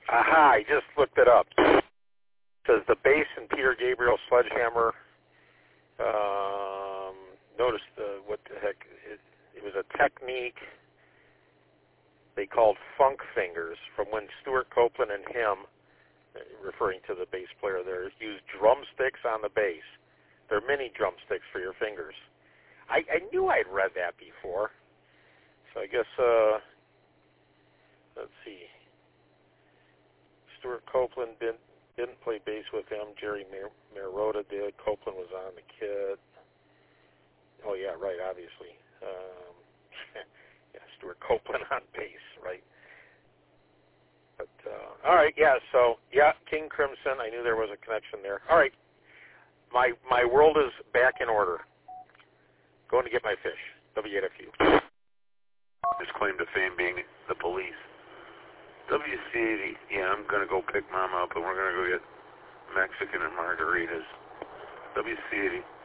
Aha, I just looked it up. It says the bass in Peter Gabriel's Sledgehammer. Notice what the heck, it was a technique they called funk fingers from when Stuart Copeland and him, referring to the bass player there, used drumsticks on the bass. They're mini drumsticks for your fingers. I knew I'd read that before. So I guess, let's see. Stuart Copeland didn't play bass with him. Jerry Marotta did. Copeland was on the kit. Oh, yeah, right, obviously. Yeah, Stuart Copeland on bass, right? But, all right, yeah, so, yeah, King Crimson. I knew there was a connection there. All right, my world is back in order. Going to get my fish. WFU. His claim to fame being the police. WC80, yeah, I'm going to go pick Mom up, and we're going to go get Mexican and margaritas. WC80.